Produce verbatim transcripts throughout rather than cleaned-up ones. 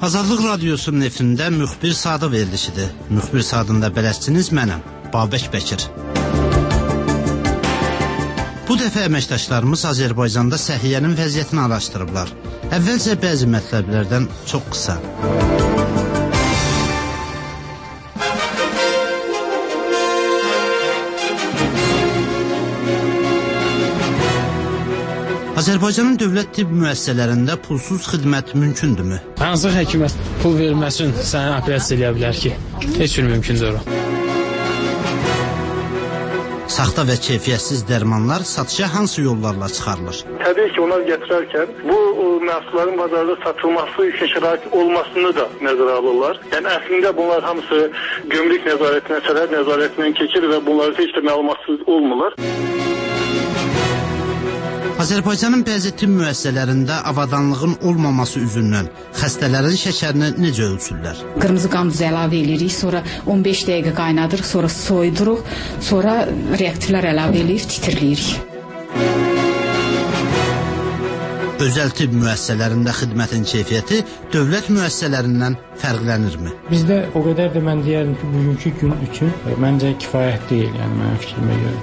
Azadlıq Radiosunun efirində müxbir Sadı verilişidir. Müxbir Sadında bələdçiniz mənəm, Babək Bəkir. Bu dəfə əməkdaşlarımız Azərbaycanda səhiyyənin vəziyyətini araşdırıblar. Əvvəlcə bəzi mətləblərdən çox qısa. Azərbaycanın dövlət tibb müəssisələrində pulsuz xidmət mümkündürmü? Hansı həkimə pul verilməsin, səni operasiya eləyə bilər ki, heç bir mümkündür o. Saxta və keyfiyyətsiz dərmanlar satışa hansı yollarla çıxarılır? Təbii ki, onlar gətirərkən bu məhsulların bazarda satılması üçün şərait olmasını da nəzərə alırlar. Yəni əslində bunlar hamısı gömrük nəzarətinə, sərhəd nəzarətindən keçir və bunları heç də məlumatsız olmurlar. Azərbaycanın bəzi tibb müəssisələrində avadanlığın olmaması üzündən xəstələrin şəkərini necə ölçürlər? Qırmızı qan duzu əlavə edirik, sonra on beş dəqiqə qaynadırıq, sonra soyuduruq, sonra reaktivlər əlavə edib titrləyirik. Özəl tibb müəssisələrində xidmətin keyfiyyəti dövlət müəssisələrindən fərqlənirmi? Bizdə o qədər də mən deyərdim ki, bugünkü gün üçün məncə kifayət deyil, yəni mənim fikrimə görə.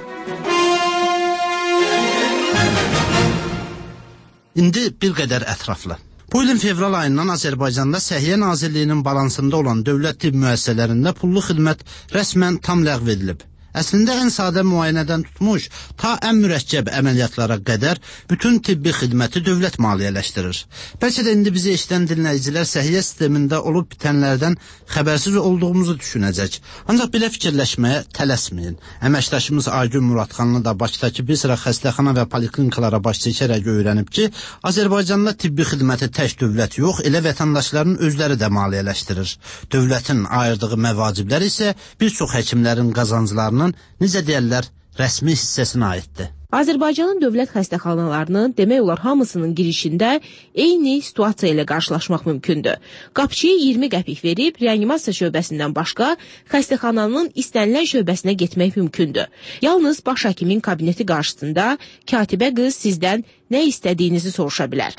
İndi bir qədər ətraflı. Bu ilin fevral ayından Azərbaycanda Səhiyyə Nazirliyinin balansında olan dövlət tibb müəssisələrində pullu xidmət rəsmən tam ləğv edilib. Əslində ən sadə müayinədən tutmuş, ta ən mürəkkəb əməliyyatlara qədər bütün tibbi xidməti dövlət maliyyələşdirir. Bəlkə də indi bizi eşidən dinləyicilər səhiyyə sistemində olub bitənlərdən xəbərsiz olduğumuzu düşünəcək. Ancaq belə fikirləşməyə tələsməyin. Əməkdaşımız Aygün Muradxanlı da Bakıdakı bir sıra xəstəxana və poliklinikalara baş çəkərək öyrənib ki, Azərbaycanda tibbi xidməti tək dövlət yox, elə vətəndaşların özləri də maliyyələşdirir. Dövlətin ayırdığı məvaciblər isə bir çox həkimlərin qazanclarını necə deyərlər, rəsmi hissəsinə aiddir. Azərbaycanın dövlət xəstəxanalarının demək olar hamısının girişində eyni situasiya ilə qarşılaşmaq mümkündür. Qapıçıya iyirmi qəpik verib, reanimasiya şöbəsindən başqa xəstəxananın istənilən şöbəsinə getmək mümkündür. Yalnız baş həkimin kabineti qarşısında katibə qız sizdən nə istədiyinizi soruşa bilər.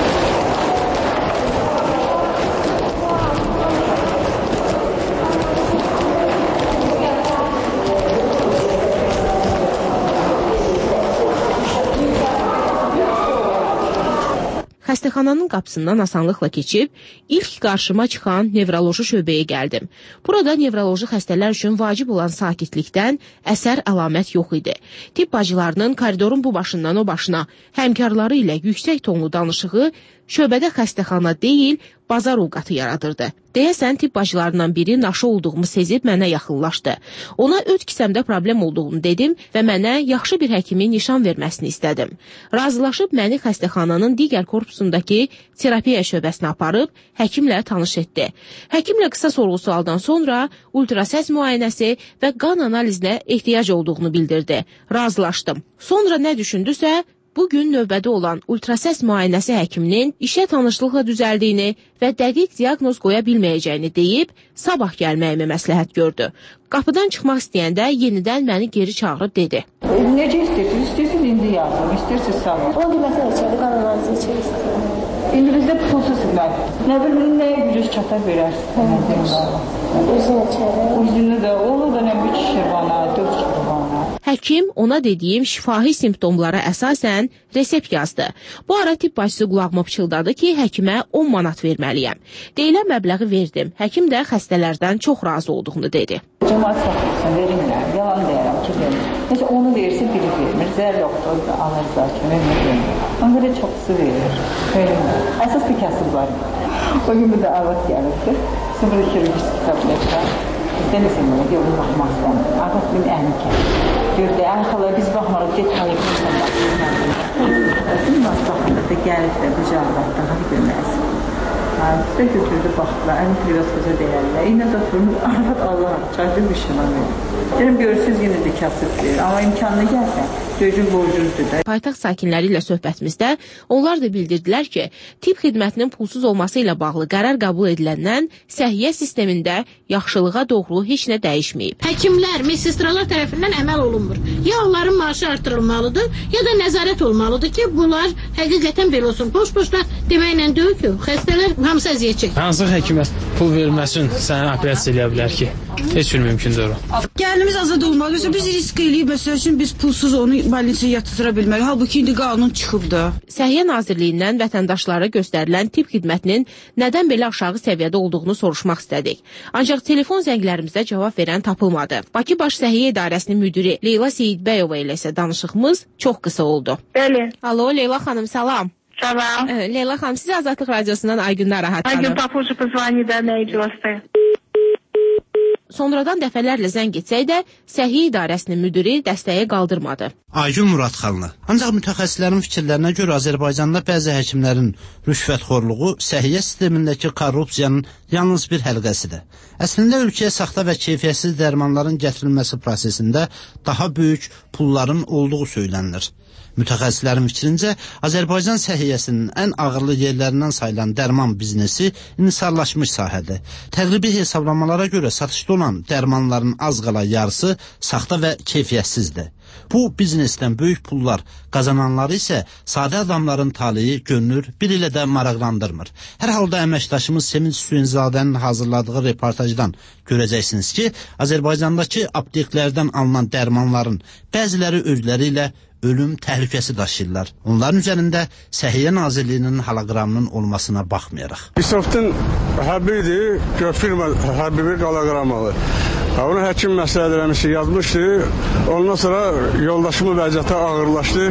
Xəstəxananın qapısından asanlıqla keçib, ilk qarşıma çıxan nevroloji şöbəyə gəldim. Burada nevroloji xəstələr üçün vacib olan sakitlikdən əsər əlamət yox idi. Tibb bacılarının koridorun bu başından o başına həmkarları ilə yüksək tonlu danışığı şöbədə xəstəxana deyil, bazar ovqatı yaradırdı. Deyəsən, tibb bacılarından biri naşı olduğumu sezib mənə yaxınlaşdı. Ona öd kisəmdə problem olduğunu dedim və mənə yaxşı bir həkimin nişan verməsini istədim. Razılaşıb məni xəstəxananın digər korpusundakı terapiya şöbəsinə aparıb həkimlə tanış etdi. Həkimlə qısa sorğu-sualdan sonra ultrasəs müayinəsi və qan analizinə ehtiyac olduğunu bildirdi. Razılaşdım. Sonra nə düşündüsə, bugün növbədə olan ultrasəs müayinəsi həkiminin işə tanışlıqla düzəldiyini və dəqiq diaqnoz qoya bilməyəcəyini deyib, sabah gəlməyimi məsləhət gördü. Qapıdan çıxmaq istəyəndə yenidən məni geri çağırıb dedi. Necə istəyirsiniz? İstəyirsiniz indi yazdım, istəyirsiniz sabah. on bir məsələ içəri, qan analizi içəri istəyirəm. İndi bizdə pulsuz xidmət. Nə bilim, nəyə gücüz çata verərsiniz? Özünə içəri. Özünü də, onu da nə bir kişi bana, dörd kişi bana. Həkim ona dediyim şifahi simptomlara əsasən resept yazdı. Bu ara tibb bacısı qulağıma pıçıldadı ki, həkimə on manat verməliyəm. Deyilən məbləği verdim. Həkim də xəstələrdən çox razı olduğunu dedi. Cəmaat satılsın, verirlər. Yalan deyərəm ki, verir. Necə onu verirsə biri vermir. Zər yoxdur, alır zaten, vermir, vermir. Ona görə çoxsu verir. Verirlər. Əsas bir kəsib var. O gün bir də avat gəlirdi. Sıfır kirurgisi kabinetdə. Deməsin mənə, ki, onu baxmaq istəmir. Avat bir əhmi kəlir. Gördü, əlxalar biz baxmarıq, get poliklinikdən baxsın. Nasıl da gəlib də bu cavabdan, hadi görməyəsin. Bizdə götürdü, baxdılar, əlin privaskoza deyərlər. İynə də durmuş, arvad Allah, çaydı bir şey var verir. Deyirəm, görürsünüz yenə də kasıb verir. Amma imkanına gəlsə, döyücü borcuzdur da. Paytaxt sakinləri ilə söhbətimizdə onlar da bildirdilər ki, tibb xidmətinin pulsuz olması ilə bağlı qərar qəbul ediləndən səhiyyə sistemində yaxşılığa doğru heç nə dəyişməyib. Həkimlər, medsestralar tərəfindən əməl olunmur. Ya onların maaşı artırılmalıdır, ya da nəzarət olmalıdır ki, bunlar həqiqətən belə olsun. Boş-boşla deməklə deyil ki, xəstələr hamısı əziyyət çəkir. Hansı həkimə pul verməsin, səni operasiya eləyə bilər ki? Heç bir mümkündür o. Gəlirimiz azad olmalıdır. Biz risk eləyib, məsəl üçün biz pulsuz onu больницaya yatıra bilmərik. Halbuki indi qanun çıxıbdı. Səhiyyə Nazirliyindən vətəndaşlara göstərilən tibb xidmətinin nədən belə aşağı səviyyədə olduğunu soruşmaq istədik. Ancaq telefon zənglərimizdə cavab verən tapılmadı. Bakı Baş Səhiyyə İdarəsinin müdiri Leyla Seyidbəyova ilə isə danışığımız çox qısa oldu. Bəli. Alo, Leyla xanım, salam. Salam. Leyla xanım, sizi Azadlıq Radiosundan Aygün Narahat xanım. Aygün Papucu pozvanidə nə iclasda? Sonradan dəfələrlə zəng etsək də Səhiyyə İdarəsinin müdiri dəstəyə qaldırmadı. Aygün Muradxanlı. Ancaq mütəxəssislərin fikirlərinə görə Azərbaycanda bəzi həkimlərin rüşvətxorluğu səhiyyə sistemindəki korrupsiyanın yalnız bir həlqəsidir. Əslində ölkəyə saxta və keyfiyyətsiz dərmanların gətirilməsi prosesində daha böyük pulların olduğu söylənilir. Mütəxəssislərin fikrincə, Azərbaycan səhiyyəsinin ən ağırlı yerlərindən sayılan dərman biznesi inhisarlaşmış sahədir. Təqribi hesablamalara görə satışda olan dərmanların az qala yarısı saxta və keyfiyyətsizdir. Bu biznesdən böyük pullar qazananları isə sadə adamların taleyi görünür, bir ilə də maraqlandırmır. Hər halda əməkdaşımız Sevinç Suyunzadənin hazırladığı reportajdan görəcəksiniz ki, Azərbaycandakı apteklərdən alınan dərmanların bəziləri özləri ilə ölüm təhlükəsi daşıyırlar. Onların üzərində Səhiyyə Nazirliyinin holoqramının olmasına baxmayaraq. Ubisoftun həbidir, firma həbibi holoqramalı. Onu həkim məsləhət eləmişdi, yazmışdı. Ondan sonra yoldaşımın vəziyyəti ağırlaşdı.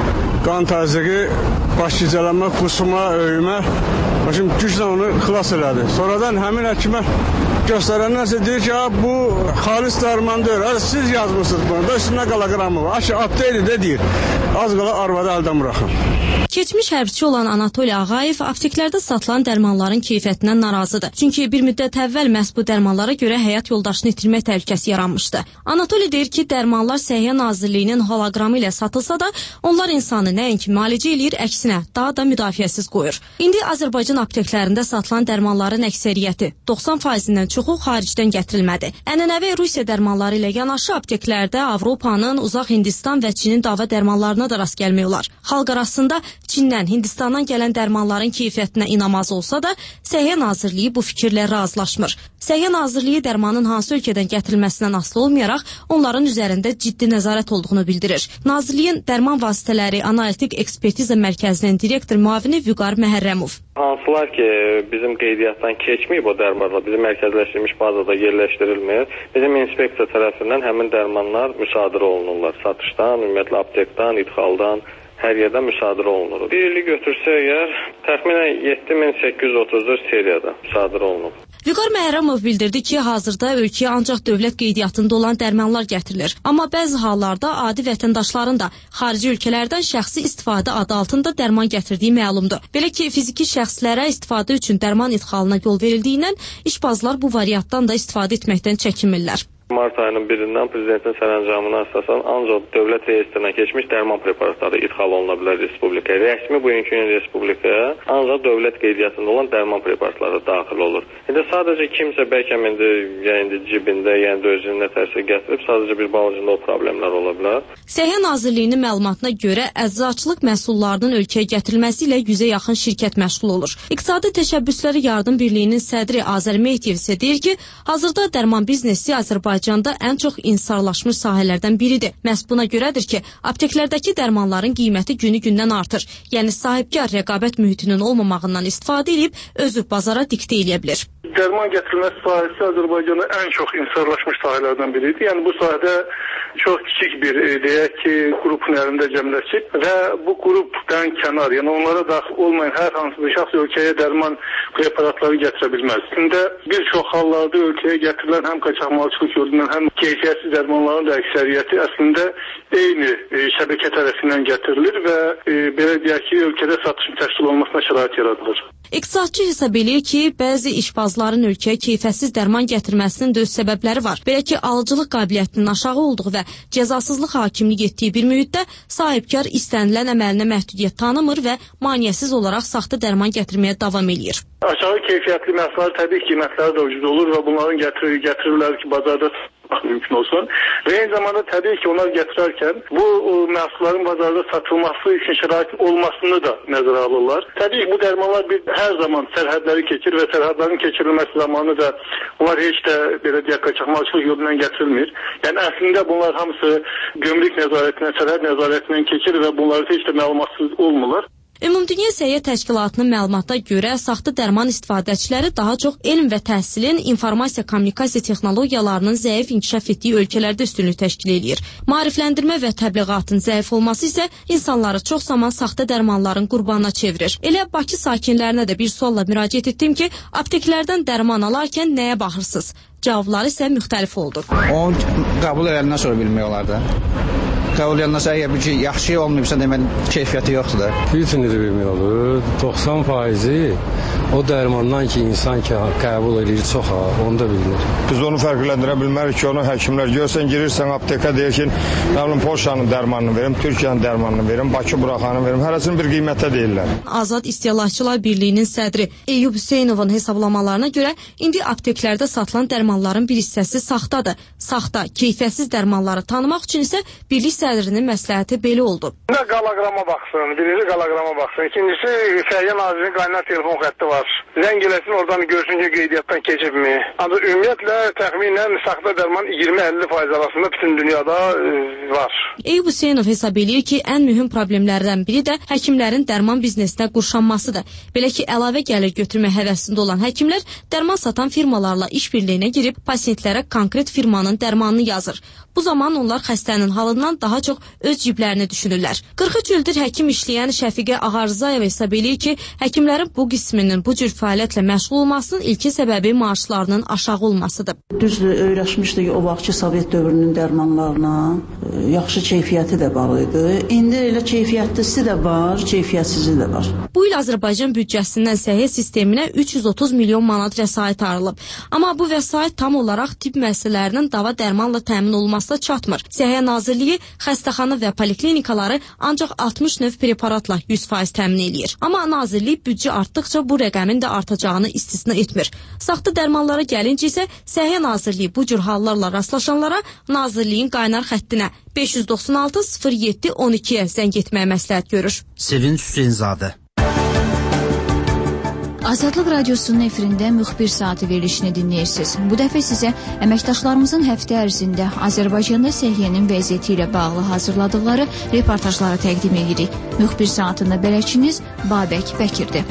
Qan təzyiqi, baş gicələnmə, qusma, öyümə. Şimdi güclə onu xilas elədi. Sonradan həmin həkimə göstərəndən isə deyir ki, bu xalis dərman deyil. Hələ siz yazmışsınız bunu da, üstündə holoqramı var. Aşı apteyli də deyir. Az qala arvadı əldən buraxın. Keçmiş hərbçi olan Anatoli Ağayev apteklərdə satılan dərmanların keyfiyyətindən narazıdır. Çünki bir müddət əvvəl məhz bu dərmanlara görə həyat yoldaşını itirmək təhlükəsi yaranmışdı. Anatoli deyir ki, dərmanlar Səhiyyə Nazirliyinin holoqramı ilə satılsa da, onlar insanı nəinki müalicə eləyir, əksinə daha da müdafiəsiz qoyur. İndi Azərbaycan apteklərində satılan dərmanların əksəriyyəti doxsan faizindən çoxu xaricdən gətirilmədi. Ənənəvi Rusiya dərmanları ilə yanaşı apteklərdə Avropanın, Uzaq Hindistan və Çinin dava dərmanlarına da rast gəlmək olar. Xalq arasında Çindən, Hindistandan gələn dərmanların keyfiyyətinə inamaz olsa da, Səhiyyə Nazirliyi bu fikirlə razılaşmır. Səhiyyə Nazirliyi dərmanın hansı ölkədən gətirilməsindən asılı olmayaraq, onların üzərində ciddi nəzarət olduğunu bildirir. Nazirliyin Dərman Vasitələri Analitik Ekspertiza Mərkəzinin direktor müavini Vüqar Məhərrəmov. Hansılar ki, bizim qeydiyyatdan keçməyib o dərmanlar, bizim mərkəzləşdirilmiş bazada yerləşdirilmir. Bizim inspeksiya tərəfindən həmin dərmanlar müsadirə olunurlar. Satışdan, ümumiyyətlə aptekdən, idxaldan, hər yerdə müsadirə olunur. Bir ili götürsə əgər, təxminən yeddi min səkkiz yüz otuz dörd seriyada müsadirə olunur. Vüqar Məhərrəmov bildirdi ki, hazırda ölkəyə ancaq dövlət qeydiyyatında olan dərmanlar gətirilir. Amma bəzi hallarda adi vətəndaşların da xarici ölkələrdən şəxsi istifadə adı altında dərman gətirdiyi məlumdur. Belə ki, fiziki şəxslərə istifadə üçün dərman idxalına yol verildiyindən işbazlar bu variantdan da istifadə etməkdən çəkinmirlər. Mart ayının birindən prezidentin sərəncamına əsasən ancaq dövlət reyestrinə keçmiş dərman preparatları idxal oluna bilər respublikaya. Rəsmi bugünkü gün respublikaya ancaq dövlət qeydiyyatında olan dərman preparatları daxil olur. İndi sadəcə kimsə bəlkə indi, yəni cibində, yəni dözünün nətərsə gətirib, sadəcə bir balıcında o problemlər ola bilər. Səhiyyə Nazirliyinin məlumatına görə əczaçılıq məhsullarının ölkəyə gətirilməsi ilə yüzə yaxın şirkət məşğul olur. İqtisadi Təşəbbüsləri Yardım Birliyinin sədri Azər Mehdiyev isə deyir ki, hazırda dərman biznesi Azərbaycanda ən çox inhisarlaşmış sahələrdən biridir. Məhz buna görədir ki, apteklərdəki dərmanların qiyməti günü-gündən artır. Yəni sahibkar rəqabət mühitinin olmamağından istifadə edib özü bazara diktə eləyə bilir. Dərman gətirilməsi sahəsi Azərbaycanda ən çox inhisarlaşmış sahələrdən biridir. Yəni bu sahədə çox kiçik bir, deyək ki, qrupun əlində cəmləşib və bu qrupdan kənar, yəni onlara daxil olmayan hər hansı bir şəxs ölkəyə dərman preparatları gətirə bilməz. İndi bir çox hallarda ölkəyə gətirilən həm qaçaqmalçılıq yolundan, həm keyfiyyətsiz dərmanların da əksəriyyəti əslində eyni e, şəbəkə tərəfindən gətirilir və e, belə deyək ki, ölkədə satışın təşkil olmasına şərait yaradılır. İqtisadçı hesab eləyir ki, bəzi işbazların ölkəyə keyfiyyətsiz dərman gətirməsinin də öz səbəbləri var. Belə ki, alıcılıq qabiliyyətinin aşağı olduğu və cəzasızlıq hakimlik etdiyi bir mühitdə sahibkar istənilən əməlinə məhdudiyyət tanımır və maneəsiz olaraq saxta dərman gətirməyə davam eləyir. Aşağı keyfiyyətli məhsullar təbii ki, qiymətləri də ucuz olur və bunların gətirir, gətirirlər ki, bazarda mümkün olsun. Ve aynı zamanda tabii ki onlar getirirken bu məhsulların bazarda satılması için şərait olmasını da nəzərə alırlar. Tabii ki bu dərmanlar bir, her zaman sərhədləri keçir ve sərhədlərin keçirilməsi zamanı da bunlar hiç de belə deyək qaçaqmalçılıq yolundan getirilmir. Yani aslında bunlar hamısı gömrük nəzarətindən, sərhəd nəzarətindən keçir ve bunlar hiç de məlumatsız olmurlar. Ümumdünya Səhiyyə Təşkilatının məlumatına görə saxta dərman istifadəçiləri daha çox elm və təhsilin, informasiya kommunikasiya texnologiyalarının zəif inkişaf etdiyi ölkələrdə üstünlük təşkil edir. Maarifləndirmə və təbliğatın zəif olması isə insanları çox zaman saxta dərmanların qurbanına çevirir. Elə Bakı sakinlərinə də bir sualla müraciət etdim ki, apteklərdən dərman alarkən nəyə baxırsınız? Cavabları isə müxtəlif oldu. Onu qəbul edəndən sonra bilmək olar da. Qəbul edəndən sonra əgər bir şey yaxşı olmayıbsa, deməli keyfiyyəti yoxdur da. Bir üçün necə bilmək olur? doxsan faizi o dərmandan ki, insan ki, qəbul edir çox ha, onu da bilir. Biz onu fərqləndirə bilmərik ki, onu həkimlər görsən, girirsən apteka deyir ki, mənim Polşanın dərmanını verim, Türkiyənin dərmanını verim, Bakı buraxanı verim, hərəsini bir qiymətə deyirlər. Azad İstehlakçılar Birliyinin sədri Eyüp Hüseynovun hesablamalarına görə indi apteklərdə satılan dərmanların bir hissəsi saxtadır. Saxta, keyfiyyətsiz dərmanları tanımaq üçün isə birlik sədrinin məsləhəti belə oldu. Qalaqrama baxsın, birinci qalaqrama baxsın, ikincisi Səhiyyə Nazirinin qaynar telefon xətti var. Zəng eləsin, oradan görsün ki, qeydiyyatdan keçibmi. Ancaq ümumiyyətlə təxminən saxta dərman iyirmi əlli faiz arasında bütün dünyada e, var. Eyüp Hüseynov hesab edir ki, ən mühüm problemlərdən biri də həkimlərin dərman biznesinə qurşanmasıdır. Belə ki, əlavə gəlir götürmə həvəsində olan həkimlər dərman satan firmalarla işbirliyinə girib pasientlərə konkret firmanın dərmanını yazır. Bu zaman onlar xəstənin halından daha çox öz ciblərini düşünürlər. qırx üç ildir həkim işləyən Şəfiqə Ağarzayeva hesab edir ki, həkimlərin bu qisminin bu cür fəaliyyətlə məşğul olmasının ilki səbəbi maaşlarının aşağı olmasıdır. Düzdür, öyrəşmişdik o vaxtki Sovet dövrünün dərmanlarına, yaxşı keyfiyyəti də var idi. İndi elə keyfiyyətlisi də var, keyfiyyətsizi də var. Bu il Azərbaycan büdcəsindən səhiyyə sisteminə üç yüz otuz milyon manat vəsait ayrılıb. Amma bu vəsait tam olaraq tibb müəssisələrinin dava dərmanla təmin olmasına çatmır. Səhiyyə Nazirliyi xəstəxana və poliklinikaları ancaq altmış növ preparatla yüz faiz təmin edir. Amma Nazirlik büdcə artdıqca bu rəqəmin də artacağını istisna etmir. Saxta dərmanlara gəlincə isə Səhiyyə Nazirliyi bu cür hallarla rastlaşanlara Nazirliyin qaynar xəttinə beş yüz doxsan altı sıfır yeddi on ikiyə zəng etməyə məsləhət görür. Sevinç Hüseynzadə. Azadlıq Radiosunun efirində müxbir saati verilişini dinləyirsiniz. Bu dəfə sizə əməkdaşlarımızın həftə ərzində Azərbaycanda səhiyyənin vəziyyəti ilə bağlı hazırladıqları reportajları təqdim edirik. Müxbir saatında bələdçiniz Babək Bəkirdir.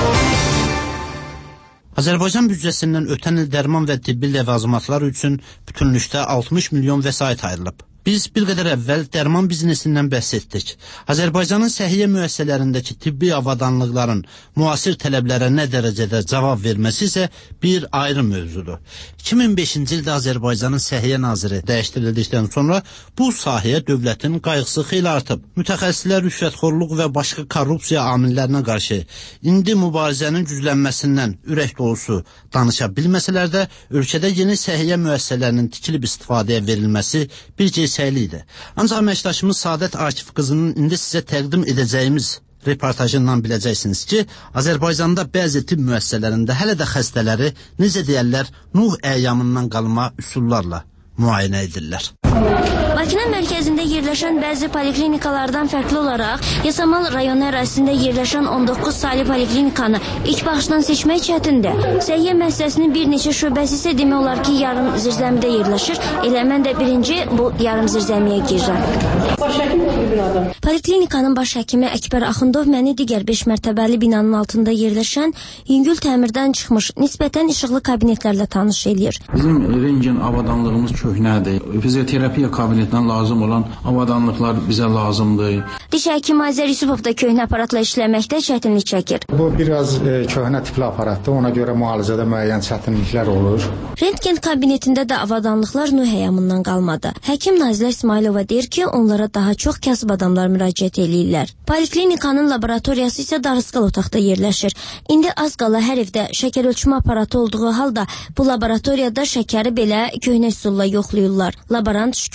Azərbaycan büdcəsindən ötən il dərman və tibbi ləvazimatlar üçün bütünlükdə altmış milyon vəsait ayrılıb. Biz bir qədər əvvəl dərman biznesindən bəhs etdik. Azərbaycanın səhiyyə müəssisələrindəki tibbi avadanlıqların müasir tələblərə nə dərəcədə cavab verməsi isə bir ayrı mövzudur. iki min beşinci ildə Azərbaycanın Səhiyyə Naziri dəyişdirildikdən sonra bu sahəyə dövlətin qayğısı xeyli artıb. Mütəxəssislər rüşvətxorluq və başqa korrupsiya amillərinə qarşı indi mübarizənin güclənməsindən ürək dolusu danışa bilməsələr də ölkədə yeni səhiyyə müəssisələrinin tikilib istifadəyə verilməsi bir səyli idi. Ancaq əməkdaşımız Saadət Akif qızının indi sizə təqdim edəcəyimiz reportajından biləcəksiniz ki, Azərbaycanda bəzi tibb müəssisələrində hələ də xəstələri, necə deyərlər, Nuh əyyamından qalma üsullarla müayinə edirlər. Bakının mərkəzində yerləşən bəzi poliklinikalardan fərqli olaraq Yasamal rayonu ərazisində yerləşən on doqquz saylı poliklinikanı ilk baxışdan seçmək çətindir. Səhiyyə müəssisəsinin bir neçə şöbəsi isə demək olar ki, yarım zirzəmidə yerləşir. Elə mən də birinci bu yarım zirzəmiyə girirəm. Baş həkim bir adam. Poliklinikanın baş həkimi Əkbər Axundov məni digər beş mərtəbəli binanın altında yerləşən yüngül təmirdən çıxmış nisbətən işıqlı kabinetlərlə tanış eləyir. Bizim rentgen avadanlığımız köhnədir. Fizioterapiya kabinetinə lazım olan avadanlıqlar bizə lazımdır. Diş həkimi Azər Yusupov da köhnə aparatla işləməkdə çətinlik çəkir. Bu biraz e, köhnə tipli aparatdır. Ona görə müalicədə müəyyən çətinliklər olur. Rentgen kabinetində də avadanlıqlar Nuh əyyamından qalmadı. Həkim Nazilə İsmailova deyir ki, onlara daha çox kasıb adamlar müraciət eləyirlər. Poliklinikanın laboratoriyası isə darısqal otaqda yerləşir. İndi az qala hər evdə şəkər ölçmə aparatı olduğu halda bu laboratoriyada şəkəri belə köhnə üsulla yoxlayırlar. Laborant Şüküfə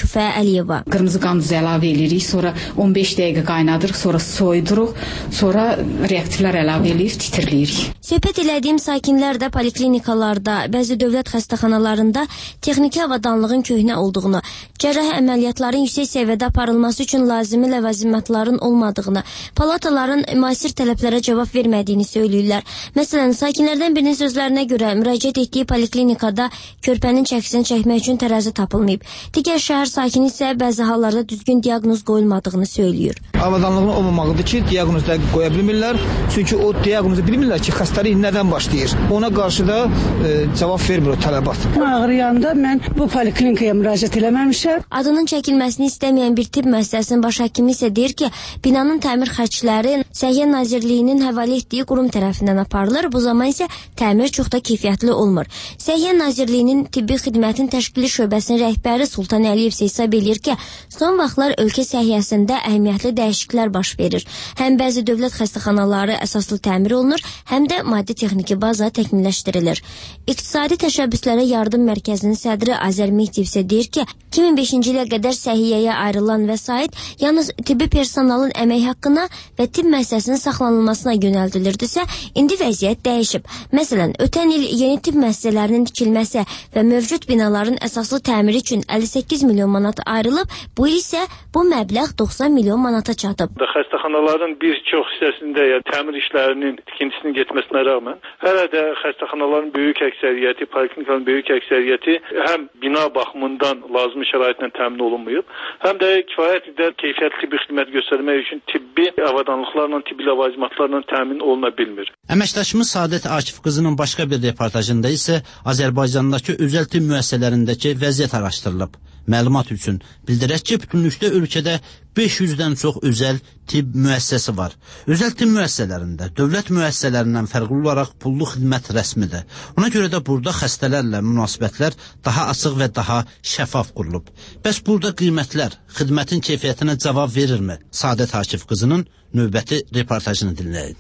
Əliyeva. Qırmızı qan duzu əlavə edirik, sonra on beş dəqiqə qaynadırıq, sonra soyuduruq, sonra reaktivlər əlavə edirik, titirləyirik. Söhbət elədiyim sakinlər də poliklinikalarda, bəzi dövlət xəstəxanalarında texniki avadanlığın köhnə olduğunu, cərrahi əməliyyatların yüksək səviyyədə aparılması üçün lazımi ləvazimatların olmadığını, palataların müasir tələblərə cavab vermədiyini söyləyirlər. Məsələn, sakinlərdən birinin sözlərinə görə müraciət etdiyi poliklinikada körpənin çəkisini çəkmək üçün tərəzi tapılmayıb. Digər şəhər sakini isə bəzi hallarda düzgün diaqnoz qoyulmadığını söylüyor. Avadanlığın olmamağıdır ki, diaqnoz dəqiq qoya bilmirlər. Çünki o diaqnozu bilmirlər ki, xəstəlik nədən başlayır. Ona qarşı da e, cavab vermir o tələbat. Ağrıyanda mən bu poliklinikaya müraciət eləməmişəm. Adının çəkilməsini istəməyən bir tibb müəssisəsinin baş həkimi isə deyir ki, binanın təmir xərcləri Səhiyyə Nazirliyinin həvalə etdiyi qurum tərəfindən aparılır. Bu zaman isə təmir çox da keyfiyyətli olmur. Səhiyyə Nazirliyinin tibbi xidmətin təşkili şöbəsinin rəhbəri Sultan Əliyev isə hesab edir ki, son vaxtlar ölkə səhiyyəsində əhəmiyyətli dəyişikliklər baş verir. Həm bəzi dövlət xəstəxanaları əsaslı təmir olunur, həm də maddi texniki baza təkmilləşdirilir. İqtisadi təşəbbüslərə yardım mərkəzinin sədri Azər Mehdiyev isə deyir ki, iki min beşinci ilə qədər səhiyyəyə ayrılan vəsait yalnız tibbi personalın əmək haqqına və tibb müəssisəsinin saxlanılmasına yönəldilirdisə, indi vəziyyət dəyişib. Məsələn, ötən il yeni tibb müəssisələrinin tikilməsi və mövcud binaların əsaslı təmiri üçün əlli səkkiz milyon manat ayrılıb, bu il isə bu məbləğ doxsan milyon manata çatıb. Xəstəxanaların bir çox hissəsində ya təmir işlərinin tikintisinin getməsinə rəğmən, hələ də xəstəxanaların böyük əksəriyyəti, poliklinikaların böyük əksəriyyəti həm bina baxımından lazımi şəraitlə təmin olunmayıb, həm də kifayət qədər keyfiyyətli tibbi xidmət göstərmək üçün tibbi avadanlıqlarla, tibbi ləvazimatlarla təmin oluna bilmir. Əməkdaşımız Saadət Akif qızının başqa bir reportajında isə Azərbaycandakı özəl tibb müəssisələrindəki vəziyyət araşdırılıb. Məlumat üçün bildirək ki, bütünlükdə ölkədə beş yüzdən çox özəl tibb müəssisəsi var. Özəl tibb müəssisələrində dövlət müəssisələrindən fərqli olaraq pullu xidmət rəsmidir. Ona görə də burada xəstələrlə münasibətlər daha açıq və daha şəffaf qurulub. Bəs burada qiymətlər xidmətin keyfiyyətinə cavab verirmi? Saadət Akif qızının növbəti reportajını dinləyin.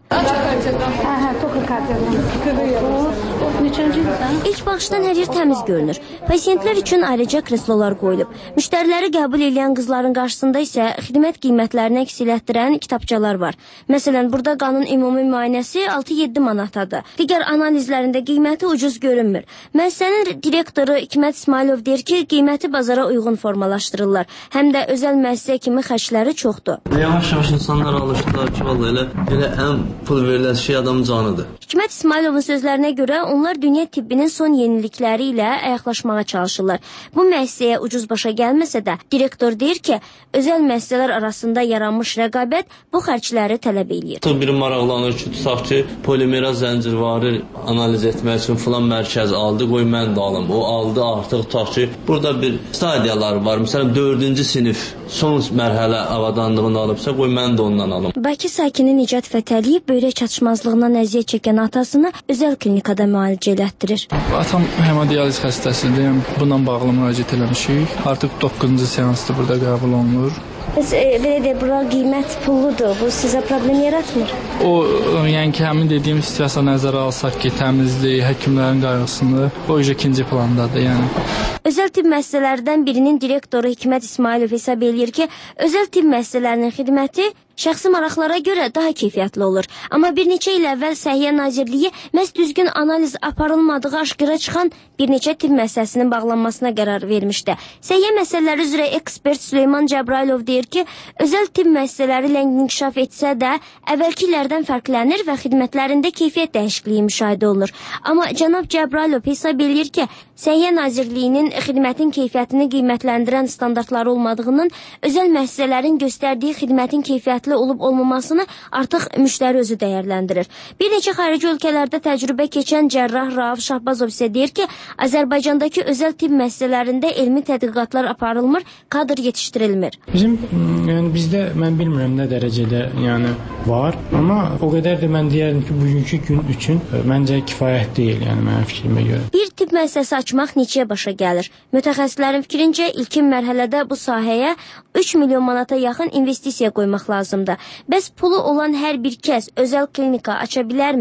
İlk baxışdan hər yer təmiz görünür. Pasiyentlər üçün ayrıca kreslolar qoyulub. Müştəriləri qəbul edən qızların qarşısında isə xidmət qiymətlərini əks etdirən kitabçalar var. Məsələn, burada qanın ümumi müayinəsi altı yeddi manatadır. Digər analizlərində qiyməti ucuz görünmür. Müəssisənin direktoru Hikmət İsmailov deyir ki, qiyməti bazara uyğun formalaşdırırlar. Həm də özəl müəssisə kimi xərcləri çoxdur. Yavaş-yavaş insanlar alışdılar ki, vallahi elə, elə ən pul verilən şey adamın canıdır. Hikmət İsmailovun sözlərinə görə onlar dünya tibbinin son yenilikləri ilə ayaqlaşmağa çalışırlar. Bu müəssisəyə ucuz başa gəlməsə də, direktor deyir ki, özəl müəssisələr arasında yaranmış rəqabət bu xərcləri tələb eləyir. Biri maraqlanır ki, tutaq ki, polimera zəncirvarı analiz etmək üçün filan mərkəz aldı, qoy mən də alım. O aldı artıq, tutaq ki, burada bir stadiyalar var. Məsələn, dördüncü sinif son mərhələ avadanlığını alıbsa, qoy mən də ondan alım. Bakı sakini Nicat Fətəliyev böyrək çatışmazlığından əziyyət çəkən atasını özəl klinikada müalicə elətdirir. Atam hemodializ xəstəsidir. Bundan bağlı müraciət eləmişik. Artıq doqquzuncu seansdır burada qəbul olunur. Bəs e, belə də bura qiymət pulludur. Bu sizə problem yaratmır? O, yəni ki, həmin dediyim situasiya nəzərə alsaq ki, təmizlik, həkimlərin qayğısını, o ikinci plandadır, yəni. Özəl tibb müəssisələrdən birinin direktoru Hikmət İsmailov hesab eləyir ki, özəl tibb müəssisələrinin xidməti şəxsi maraqlara görə daha keyfiyyətli olur. Amma bir neçə il əvvəl Səhiyyə Nazirliyi məhz düzgün analiz aparılmadığı aşkara çıxan bir neçə tibb müəssisəsinin bağlanmasına qərar vermişdi. Səhiyyə məsələləri üzrə ekspert Süleyman Cəbrailov deyir ki, özəl tibb müəssisələri ləng inkişaf etsə də, əvvəlki illərdən fərqlənir və xidmətlərində keyfiyyət dəyişikliyi müşahidə olunur. Amma cənab Cəbrailov hesab eləyir ki, Səhiyyə Nazirliyinin xidmətin keyfiyyətini qiymətləndirən standartları olmadığının, özəl müəssisələrin göstərdiyi xidmətin keyfiyyətli olub olmamasını artıq müştəri özü dəyərləndirir. Bir neçə xarici ölkələrdə təcrübə keçən cərrah Rauf Şahbazov isə deyir ki, Azərbaycandakı özəl tibb müəssisələrində elmi tədqiqatlar aparılmır, kadr yetişdirilmir. Bizim, yəni bizdə mən bilmirəm nə dərəcədə yəni var, amma o qədər də mən deyərdim ki, bugünkü gün üçün məncə kifayət deyil, yəni mənim fikrimə görə. Bir tibb müəssisəsi açmaq neçəyə başa gəlir? Mütəxəssislərin fikrincə ilkin mərhələdə bu sahəyə üç milyon manata yaxın investisiya qoymaq lazımdır. Bəs pulu olan hər bir kəs özəl klinika aça bilərmi?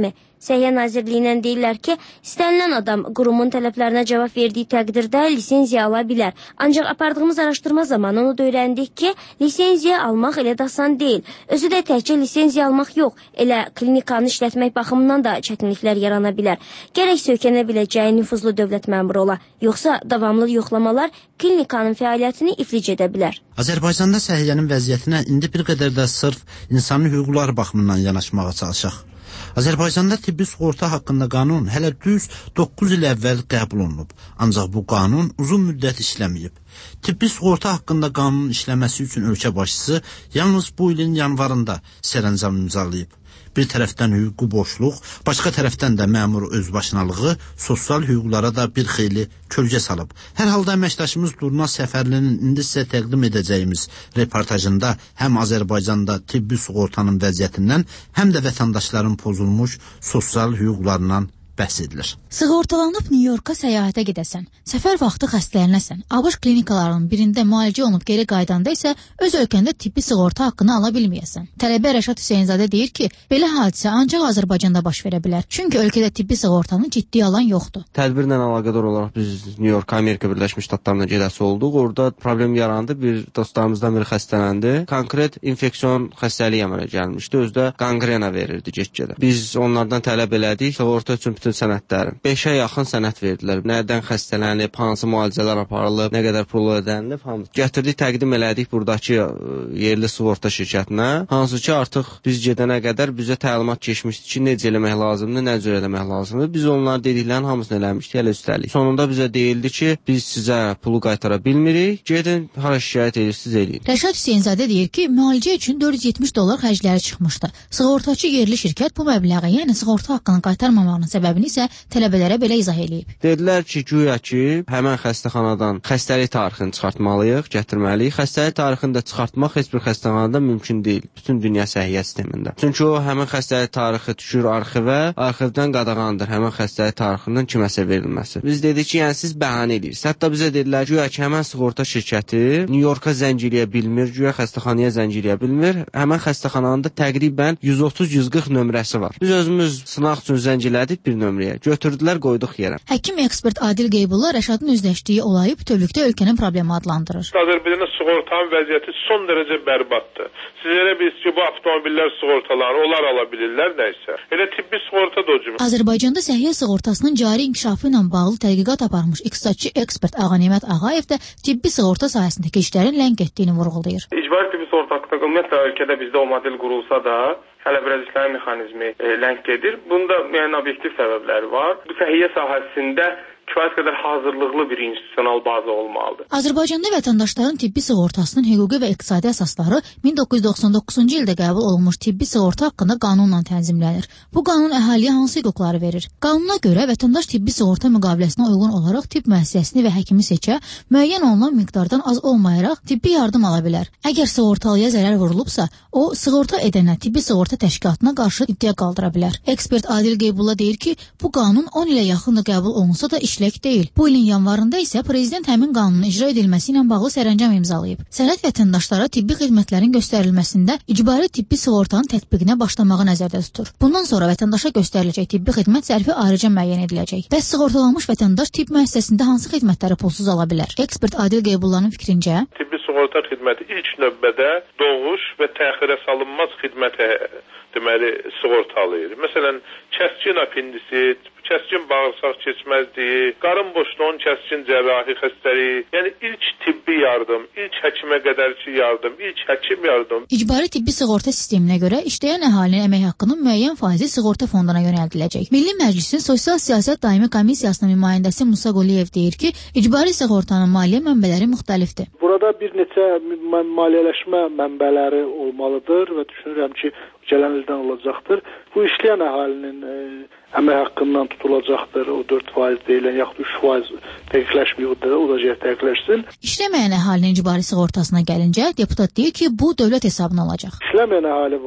Səhiyyə Nazirliyindən deyirlər ki, istənilən adam qurumun tələblərinə cavab verdiyi təqdirdə lisenziya ala bilər. Ancaq apardığımız araşdırma zamanı onu da öyrəndik ki, lisenziya almaq elə də asan deyil. Özü də təkcə lisenziya almaq yox, elə klinikanı işlətmək baxımından da çətinliklər yarana bilər. Gərək söykənə biləcəyi nüfuzlu dövlət məmuru ola, yoxsa davamlı yoxlamalar klinikanın fəaliyyətini iflic edə bilər. Azərbaycanda səhiyyənin vəziyyətinə indi bir qədər də sırf insani hüquqlar baxımından yanaşmağa çalışaq. Azərbaycanda tibbi sığorta haqqında qanun hələ düz doqquz il əvvəl qəbul olunub. Ancaq bu qanun uzun müddət işləməyib. Tibbi sığorta haqqında qanunun işləməsi üçün ölkə başçısı yalnız bu ilin yanvarında sərəncam imzalayıb. Bir tərəfdən hüquqi boşluq, başqa tərəfdən də məmur özbaşınalığı sosial hüquqlara da bir xeyli kölgə salıb. Hər halda əməkdaşımız Durna Səfərlinin indi sizə təqdim edəcəyimiz reportajında həm Azərbaycanda tibbi sığortanın vəziyyətindən, həm də vətəndaşların pozulmuş sosial hüquqlarından bəhs edilir. Sığortalanıb Nyu-Yorka səyahətə gedəsən, səfər vaxtı xəstələnəsən, ABŞ klinikalarının birində müalicə olunub geri qaydanda isə öz ölkəndə tibbi sığorta haqqını ala bilməyəsən. Tələbə Rəşad Hüseynzadə deyir ki, belə hadisə ancaq Azərbaycanda baş verə bilər. Çünki ölkədə tibbi sığortanı ciddi alan yoxdur. Tədbirlə əlaqədar olaraq biz Nyu-York, Amerika Birləşmiş Ştatlarına gedəsi olduq. Orada problem yarandı. Bir dostlarımızdan biri xəstələndi. Konkret infeksion xəstəlik əmələ gəlmişdi. Özdə qanqrena verirdi get-gedə. Biz onlardan tələb elədik, sığorta üçün bütün sənədləri. beşə yaxın sənəd verdilər. Nədən xəstələnib, hansı müalicələr aparılıb, nə qədər pul ödənilib, hamısı. Gətirdik, təqdim elədik buradakı yerli sığorta şirkətinə. Hansı ki, artıq biz gedənə qədər bizə təlimat keçmişdi ki, necə eləmək lazımdır, nə cür eləmək lazımdır. Biz onların dediklərinin hamısını eləmişdik, elə üstəlik. Sonunda bizə deyildi ki, biz sizə pulu qaytara bilmirik, gedin, hara şikayət edirsiniz, eləyin. Rəşad Hüseynzadə deyir ki, müalicə üçün dörd yüz yetmiş dollar xərcləri çıxmışdı. Sığortaçı yerli şirkət bu məbləği, yəni sığorta haqqını qaytarmamağının səbəbini isə tələbələrə belə izah eləyib. Dedilər ki, güya ki, həmən xəstəxanadan xəstəlik tarixini çıxartmalıyıq, gətirməliyik. Xəstəlik tarixini də çıxartmaq heç bir xəstəxanada mümkün deyil, bütün dünya səhiyyə sistemində. Çünki o, həmən xəstəlik tarixi düşür arxivə, arxivdən qadağandır həmən xəstəlik tarixinin kiməsə verilməsi. Biz dedik ki, yəni siz bəhanə edirsiniz. Hətta bizə dedilər ki, güya ki, həmən sığorta şirkəti Nyu-Yorka zəng eləyə bilmir, güya xəstəxanaya zəng eləyə bilmir. Həmən xəstəxananın da təqribən yüz otuz yüz qırx nömrəsi var. Biz özümüz sınaq üçün zəng elədik bir nömrəyə. Götürdülər, qoyduq yerə. Həkim ekspert Adil Qeybulla Rəşadın özləşdiyi olayı bütövlükdə ölkənin problemi adlandırır. Azərbaycanda sığortanın vəziyyəti son dərəcə bərbaddır. Siz elə bilirsiniz ki, bu avtomobillər sığortaları, onlar ala bilirlər, nəysə. Elə tibbi sığorta da o cümlə. Azərbaycanda səhiyyə sığortasının cari inkişafı ilə bağlı tədqiqat aparmış iqtisadçı ekspert Ağanimət Ağayev də tibbi sığorta sahəsindəki işlərin ləng etdiyini vurğulayır. İcbari tibbi sığorta haqqında ümumiyyətlə ölkədə bizdə o model qurulsa da, hələ biraz işlərin mexanizmi e, ləng gedir. Bunda yəni obyektiv səbəbləri var. Bu səhiyyə sahəsində kifayət qədər hazırlıqlı bir institusional baza olmalıdır. Azərbaycanda vətəndaşların tibbi sığortasının hüquqi və iqtisadi əsasları min doqquz yüz doxsan doqquzuncu ildə qəbul olunmuş tibbi sığorta haqqında qanunla tənzimlənir. Bu qanun əhaliyə hansı hüquqları verir? Qanuna görə vətəndaş tibbi sığorta müqaviləsinə uyğun olaraq tibb müəssisəsini və həkimi seçə, müəyyən olunan miqdardan az olmayaraq tibbi yardım ala bilər. Əgər sığortalıya zərər vurulubsa, o sığorta edənə tibbi sığorta təşkilatına qarşı iddia qaldıra bilər. Ekspert Adil Qeybulla deyir ki, bu qanun on ilə yaxındır qəbul olunsa da işlək deyil. Bu ilin yanvarında isə prezident həmin qanunun icra edilməsi ilə bağlı sərəncam imzalayıb. Sənəd vətəndaşlara tibbi xidmətlərin göstərilməsində icbari tibbi sığortanın tətbiqinə başlamağı nəzərdə tutur. Bundan sonra vətəndaşa göstəriləcək tibbi xidmət zərfi ayrıca müəyyən ediləcək. Bəs sığortalanmış vətəndaş tibb müəssisəsində hansı xidmətləri pulsuz ala bilər? Ekspert Adil Qeybulla'nın fikrincə, tibbi sığorta xidməti ilk növbədə doğuş və təxirə salınmaz xidmətə deməli sığortalayır. Məsələn, kəskin apendisit, kəskin bağırsaq keçməzliyi, qarın boşluğunun kəskin cərrahi xəstəliyi, yəni ilk tibbi yardım, ilk həkimə qədərki yardım, ilk həkim yardım. İcbari tibbi sığorta sisteminə görə işləyən əhalinin əmək haqqının müəyyən faizi sığorta fonduna yönəldiləcək. Milli Məclisin Sosial Siyasət Daimi Komissiyasının nümayəndəsi Musa Quliyev deyir ki, icbari sığortanın maliyyə mənbələri müxtəlifdir. Burada bir neçə maliyyələşmə mənbələri olmalıdır və düşünürəm ki, gələn ildən olacaqdır. Bu işləyən əhalinin e, əmək haqqından tutulacaqdır. O dörd faiz deyilən, yaxud üç faiz dəqiqləşməyib, o da dəqiqləşsin. İşləməyən əhalinin icbari sığortasına gəlincə, deputat deyir ki, bu dövlət hesabına olacaq. İşləməyən əhali var.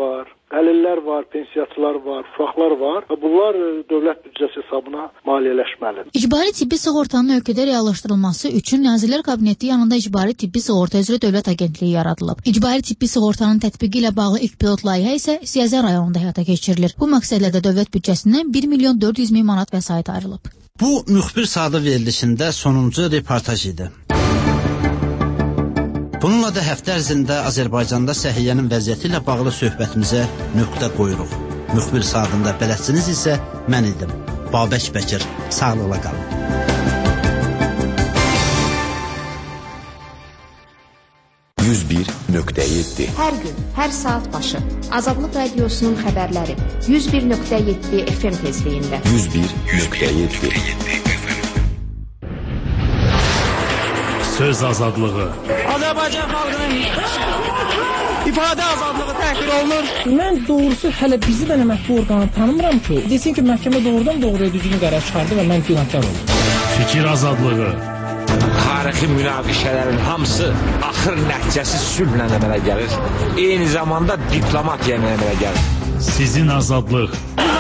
əlillər var, pensiyaçılar var, uşaqlar var. Bunlar dövlət büdcəsi hesabına maliyyələşməlidir. İcbari tibbi sığortanın ölkədə reallaşdırılması üçün Nazirlər Kabineti yanında İcbari tibbi sığorta üzrə Dövlət Agentliyi yaradılıb. İcbari tibbi sığortanın tətbiqi ilə bağlı ilk pilot layihə isə Siyəzər rayonunda həyata keçirilir. Bu məqsədlə də dövlət büdcəsindən bir milyon dörd yüz min manat vəsait ayrılıb. Bu müxbir sadə verilişində sonuncu reportaj idi. Bununla da həftə ərzində Azərbaycanda səhiyyənin vəziyyəti ilə bağlı söhbətimizə nöqtə qoyuruq. Müxbir saatında bələdçiniz isə mən idim. Babək Bəkir. Sağlıqla qalın. yüz bir nöqtə yeddi Hər gün, hər saat başı Azadlıq Radiosunun xəbərləri yüz bir nöqtə yeddi F M tezliyində. yüz bir nöqtə yeddi Söz azadlığı. Azərbaycan xalqının ifadə azadlığı təhqir olunur. Mən doğrusu hələ bizi də məhkəmə orqanı tanımıram ki, desin ki, məhkəmə doğrudan doğruya düzgün qərar çıxardı və mən günahkar oldum. Fikir azadlığı. Tarixi münaqişələrin hamısı axır nəticəsi sülhlə əmələ gəlir. Eyni zamanda diplomatiya əmələ gəlir. Sizin azadlıq.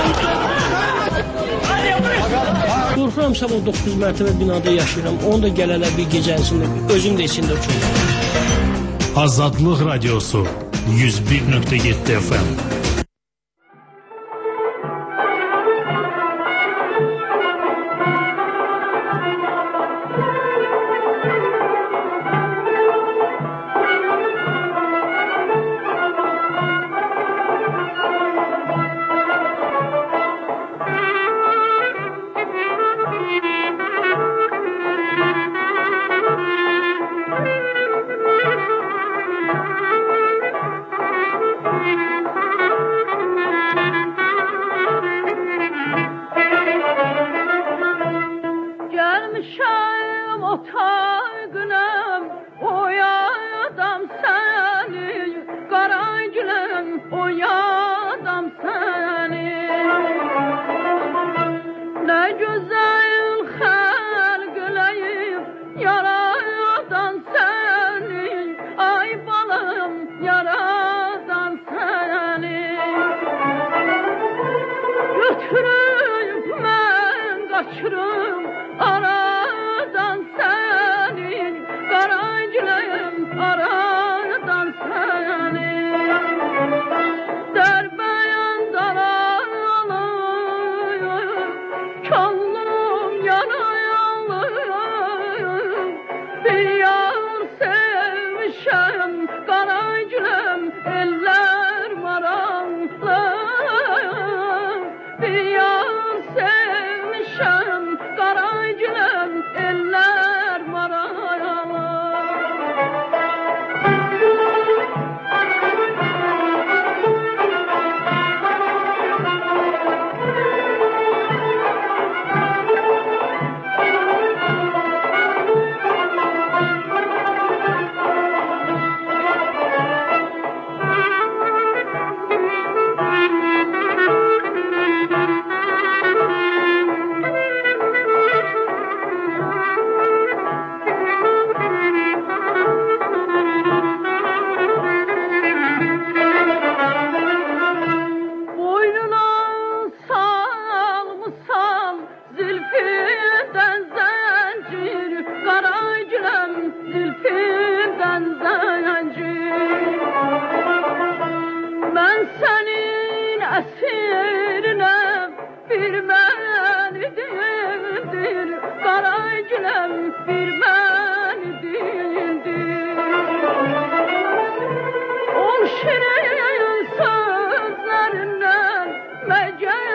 Qorxuram sabah doqquz mərtəbə binada yaşayıram. Onu da gələnə bir gecəsində, özüm də içində uçurum. Azadlıq Radiosu yüz bir nöqtə yeddi F M.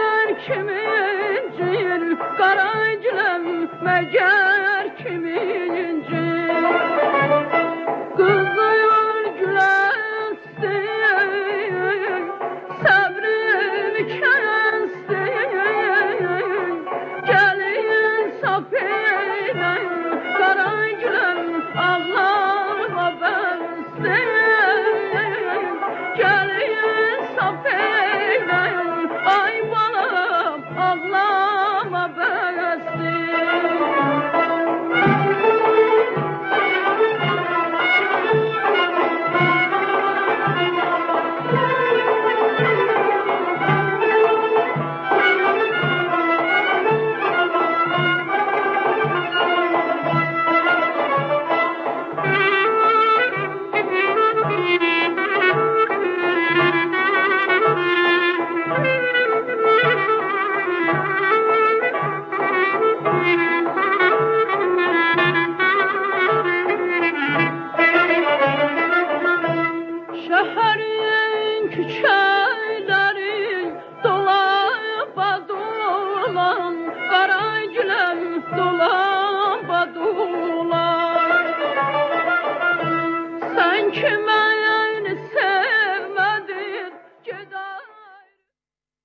Kimin cil, qaracılım, məgər kimin